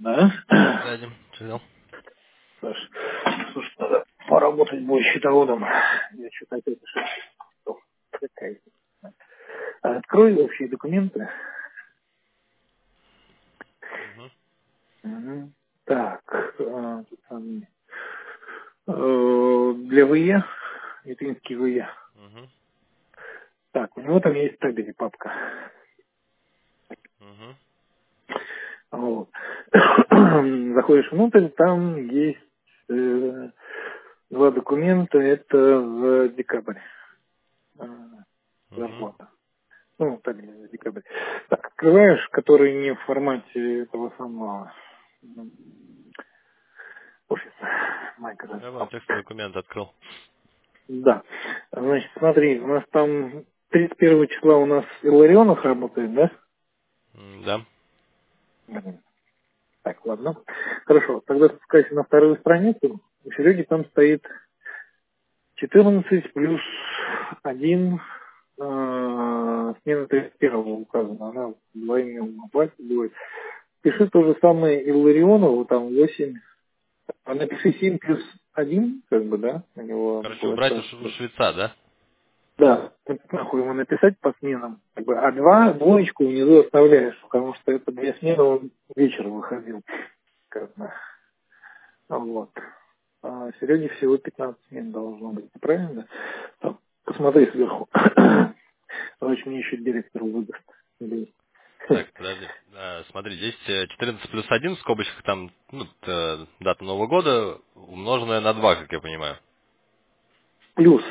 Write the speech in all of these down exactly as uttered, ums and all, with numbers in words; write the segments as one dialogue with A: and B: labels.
A: Да?
B: Дядя, что взял?
A: Саш, слушай, надо поработать будет счетоводом. Я что-то опять ошибся. Какая? Открой общие документы.
B: Угу,
A: Мгм. Так, а, тут там, э, для ВЕ, Литвинский ВЕ.
B: угу,
A: Так, у него там есть табели, папка.
B: угу,
A: Вот. Заходишь внутрь, там есть э, два документа, это за декабрь. э,
B: угу.
A: Зарплата. Ну, табель за декабрь. Так, открываешь, который не в формате этого самого м, офиса
B: Я вам
A: Microsoft.
B: текстовый документ открыл.
A: Да. Значит, смотри, у нас там тридцать первого числа у нас Илларионов работает, да?
B: М, Да.
A: Мгм. Так, ладно. Хорошо, тогда спускайся на вторую страницу. У Сереги там стоит четырнадцать плюс один, э, смена тридцать первого указана. Она двойным оплате будет. Пиши то же самое Илларионову, там восемь. А напиши семь плюс один, как бы, да, у него
B: Короче,
A: будет
B: убрать у, ш- у
A: спрашивать.
B: швеца, да?
A: Да, вот нахуй ему написать по сменам. Как бы, а два двоечку внизу оставляешь, потому что это две смены он вечером выходил. Как бы. Вот. А Сереге всего пятнадцать смен должно быть, правильно? Там, посмотри сверху. Короче, мне еще директор выдаст. Или-
B: Так, подожди. А, смотри, здесь э, четырнадцать плюс один в скобочках, там ну, т- дата Нового года, умноженная на два, как я понимаю.
A: Плюс.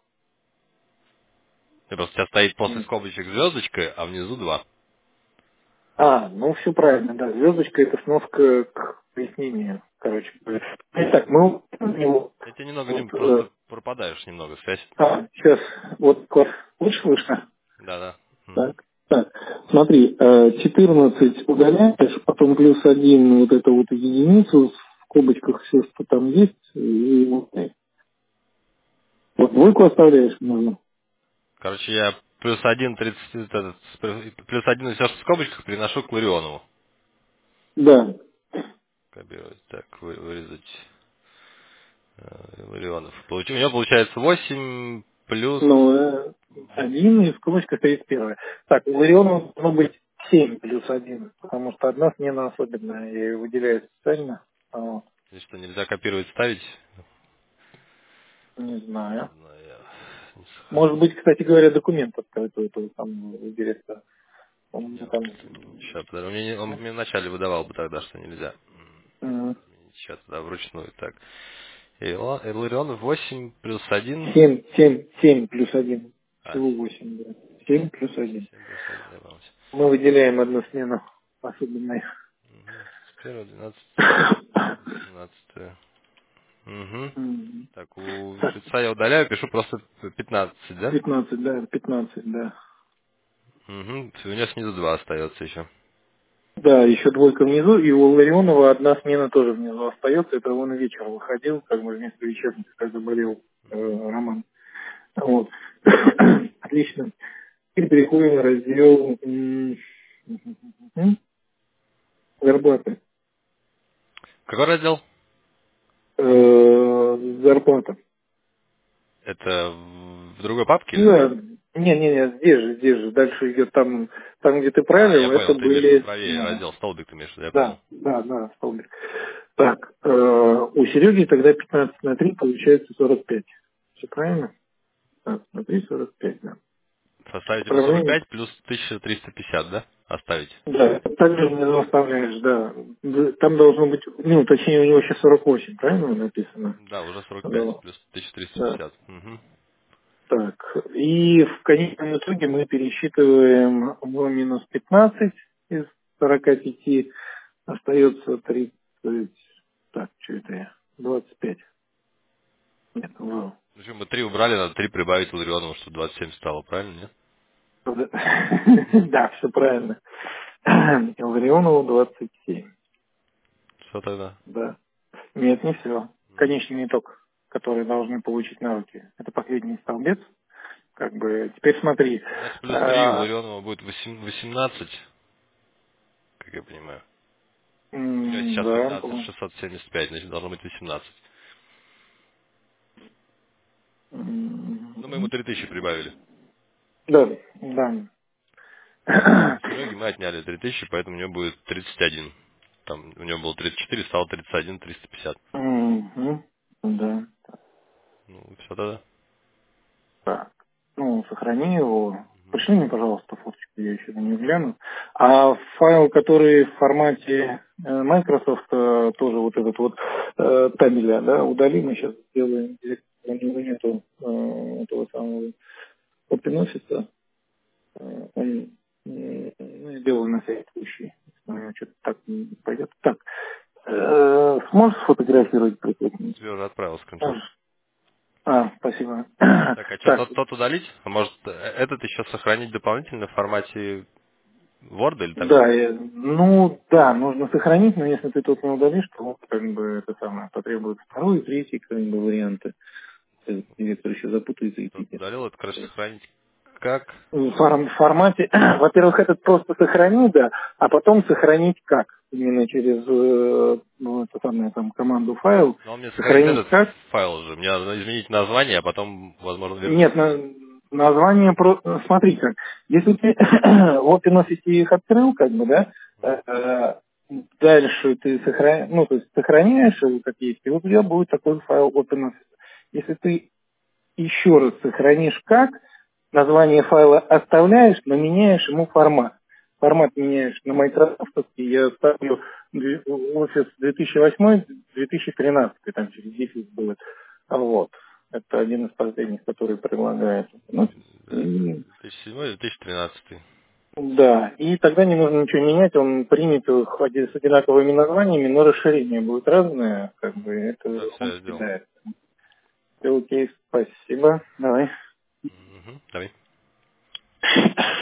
B: И просто у тебя стоит после скобочек звездочка, а внизу два.
A: А, ну все правильно, да. Звездочка это сноска к пояснению, короче. Итак, мы у него
B: Я тебе немного не
A: вот, э,
B: просто пропадаешь немного связь.
A: а, сейчас, вот класс, лучше слышно?
B: Да, да. Угу.
A: Так, так, смотри, э, четырнадцать удаляешь, потом плюс один вот эту вот единицу, в скобочках все, что там есть, и вот, вот двойку оставляешь, нужно.
B: Короче, я плюс один, тридцать, этот, плюс один все в скобочках приношу к Ларионову.
A: Да,
B: Копировать. Так, вы- вырезать э, Ларионов. Получи- У него получается восемь плюс...
A: ну, э, один и в скобочках тридцать первое. Так, у Ларионова должно быть семь плюс один, потому что одна смена особенная, я ее выделяю специально. А, вот,
B: Здесь что, нельзя копировать, ставить?
A: не знаю.
B: Ладно, я не
A: Может
B: сохранил.
A: быть, кстати говоря, документ открыт у этого самого директора. Он мне
B: Нет,
A: там...
B: сейчас, подожди, он мне, он мне вначале выдавал бы тогда, что нельзя.
A: м,
B: Сейчас, да, вручную. Так. И Ла- и Ларион восемь плюс один.
A: Семь, семь, семь плюс один.
B: А,
A: Всего восемь, да. Семь плюс один.
B: семь плюс один, добавился.
A: Мы выделяем одну смену особенной.
B: Угу. С первого, двенадцатого, восемнадцатого. Угу.
A: М.
B: Так, у
A: Так,
B: швейца я удаляю, пишу просто пятнадцать, да?
A: пятнадцать, да, пятнадцать, да.
B: Угу. У него снизу два остается еще.
A: Да, еще двойка внизу, и у Ларионова одна смена тоже внизу остается. Это он вечером выходил, как бы вместо вечерника, когда болел э, Роман. Вот. Отлично. Теперь переходим на раздел м, м, зарплаты.
B: Какой раздел?
A: Э, зарплата.
B: Это в в другой папке или
A: Да,
B: здесь?
A: не-не-не, здесь же, здесь же. Дальше идет там, там, где ты
B: А, я
A: правил, это
B: понял, ты имеешь в виду
A: были
B: правее
A: смены.
B: раздел столбик, ты имеешь в виду, я понял.
A: Да, да, да, столбик. Так, э, у Сереги тогда пятнадцать на три получается сорок пять. Все правильно? Так, на три сорок пять, да.
B: Составить ему сорок
A: Управление.
B: пять плюс тысяча триста пятьдесят, да? Оставить.
A: Да, также внизу оставляешь, да. Д- Там должно быть, ну, точнее, у него сейчас сорок восемь, правильно написано?
B: Да, уже сорок пять
A: Да.
B: плюс тысяча триста
A: Да.
B: пятьдесят. Угу.
A: Так, и в конечном итоге мы пересчитываем в минус пятнадцать из сорока пяти, остается тридцать, так, что это я, двадцать пять. Нет, в.
B: Причем мы три убрали, надо три прибавить Ларионову, чтобы двадцать семь стало, правильно, нет?
A: Да, все правильно. Ларионову двадцать семь,
B: Что тогда?
A: да. Нет, не все. Конечный итог, который должны получить на руки. Это последний столбец. Как бы, теперь смотри.
B: Значит, плюс три у
A: а,
B: Ларионова будет восемь- восемнадцать, как я понимаю. У него сейчас
A: Да,
B: восемнадцать шестьсот семьдесят пять, значит, должно быть восемнадцать. Ну, мы ему три тысячи прибавили.
A: да, да.
B: У Сереги мы отняли три тысячи, поэтому у него будет тридцать один. Там у него было тридцать четыре, стало тридцать один, триста пятьдесят.
A: Мгм. Да.
B: Ну, все тогда.
A: Так. Ну, сохрани его. Пришли мне, пожалуйста, фоточку, я еще на нее гляну. А файл, который в формате э, Microsoft, э, тоже вот этот вот э, табеля, да, удали, мы сейчас сделаем. Здесь у него нету э, этого самого OpenOffice. Э, он, м, ну, я сделаю на всякий случай. Если у него что-то так не пойдет. Так, э, сможешь сфотографировать прикольно?
B: Тебе уже отправил скриншот.
A: А, спасибо.
B: Так, а что,
A: Так,
B: тот, тот удалить? А может, э, этот еще сохранить дополнительно в формате Word или там?
A: да, я- ну да, нужно сохранить, но если ты тут не удалишь, то вот, как бы это самое потребует второй и третий как бы варианты. Э, Директор еще запутается и
B: Тот
A: пипец.
B: удалил, это, короче, сохранить как?
A: В фор- формате, во-первых, этот просто сохрани, да, а потом сохранить как? Именно через э, ну, это самое, там, команду файл.
B: Ну, он мне сохранит
A: Сохранить
B: этот
A: как?
B: файл уже. Мне надо изменить название, а потом, возможно, вернуть.
A: Нет, на, название про... Смотри как. Если ты в OpenOffice их открыл, как бы, да, э, дальше ты сохраняешь, ну, то есть сохраняешь его как есть, и вот у тебя будет такой файл OpenOffice. Если ты еще раз сохранишь как, название файла оставляешь, но меняешь ему формат. Формат меняешь на Microsoft, я ставлю две- Office две тысячи восьмой две тысячи тринадцатый, там через десять будет. Вот. Это один из последних, который предлагает. Ну,
B: Да,
A: и-
B: две тысячи седьмой две тысячи тринадцатый.
A: да, и тогда не нужно ничего менять, он принят хоть и с одинаковыми названиями, но расширение будет разное, как бы это
B: Да, все,
A: он
B: я сделал.
A: съедает. Все окей, спасибо. Давай.
B: Угу, давай.